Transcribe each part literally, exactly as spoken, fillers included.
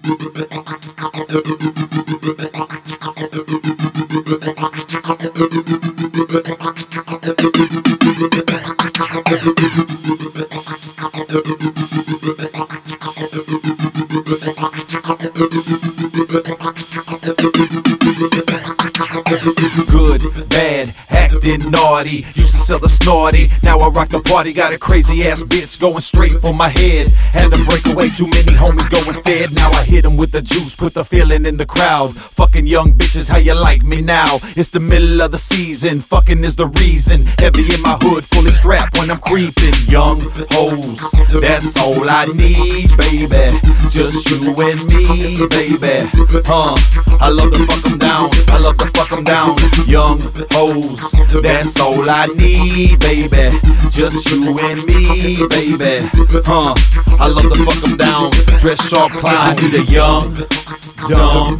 Good, bad, acting naughty. Used to sell the snorty, now I rock the party. Got a crazy ass bitch going straight for my head. Had to break away, too many homies going fed. Now I hit them with the juice, put the feeling in the crowd. Fucking young bitches, how you like me now? It's the middle of the season, fucking is the reason. Heavy in my hood, fully strapped when I'm creeping. Young hoes, that's all I need, baby. Just you and me, baby. Huh, I love to fuck them down, I love to fuck them down. Young hoes, that's all I need, baby. Just you and me, baby. Huh, I love to fuck them down. Dress sharp, clown. I need a young, dumb,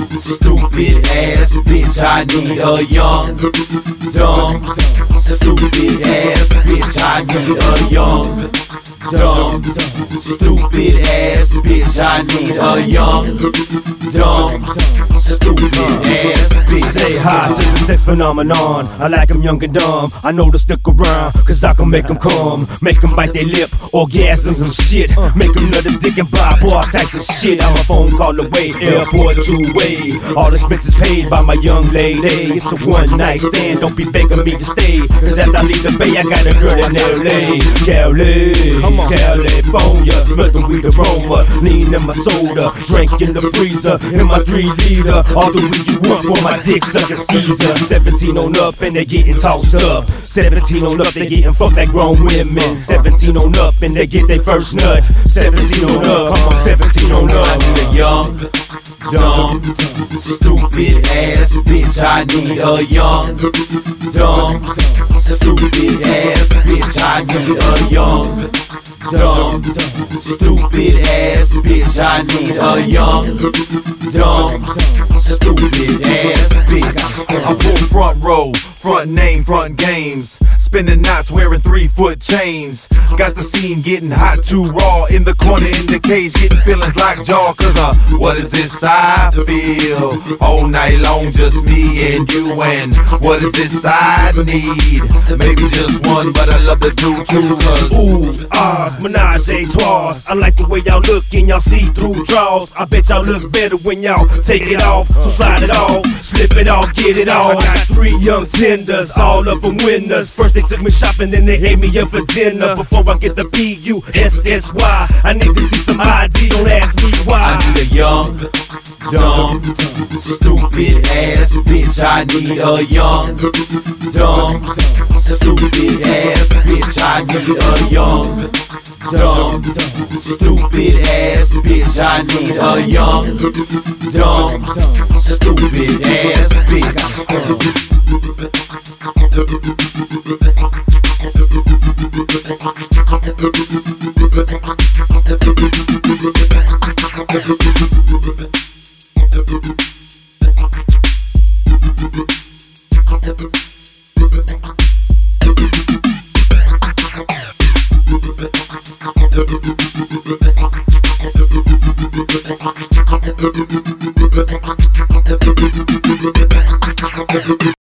stupid ass bitch. I need a young, dumb, stupid ass bitch. I need a young, dumb, stupid ass bitch. I need a young, dumb, stupid ass bitch. Say hi to the sex phenomenon. I like them young and dumb. I know to stick around, cause I can make them come. Make them bite their lip, orgasms and shit. Make them nut a dick and buy bar type of shit. I'm a phone call away, airport two-way. All expenses paid by my young lady. It's a one night stand, don't be begging me to stay. Cause after I leave the bay, I got a girl in L A. Cali, California, smell the weed aroma. Lean in my soda, drink in the freezer. In my three liter, all the weed you want for my dick sucking skeezer. Seventeen on up and they getting tossed up. Seventeen on up, they getting fucked like grown women. Seventeen on up and they get their first nut. Seventeen on up, come on, seventeen on up. I need a young, dumb, stupid ass bitch. I need a young, dumb, stupid ass bitch. I need a young, dumb, stupid ass bitch. I need a young, dumb, stupid ass bitch. I pull front row, front name, front games. Spinning knots, wearing three foot chains. Got the scene getting hot, too raw. In the corner, in the cage, getting feelings like jaw. Cause uh, what is this I feel? All night long, just me and you. And what is this I need? Maybe just one, but I love to do two. Cause oohs, ahs, menage a trois. I like the way y'all look in y'all see-through draws. I bet y'all look better when y'all take it off. So slide it off, slip it off, get it off. I got three young tenders, all of them winners. First they took me shopping, then they ate me up for dinner. Before I get the B U S S Y, I need to see some I D, don't ask me why. I need a young, dumb, stupid ass bitch. I need a young, dumb, stupid ass bitch. I need a young, dumb, stupid ass bitch. I need a young, dumb, stupid ass bitch.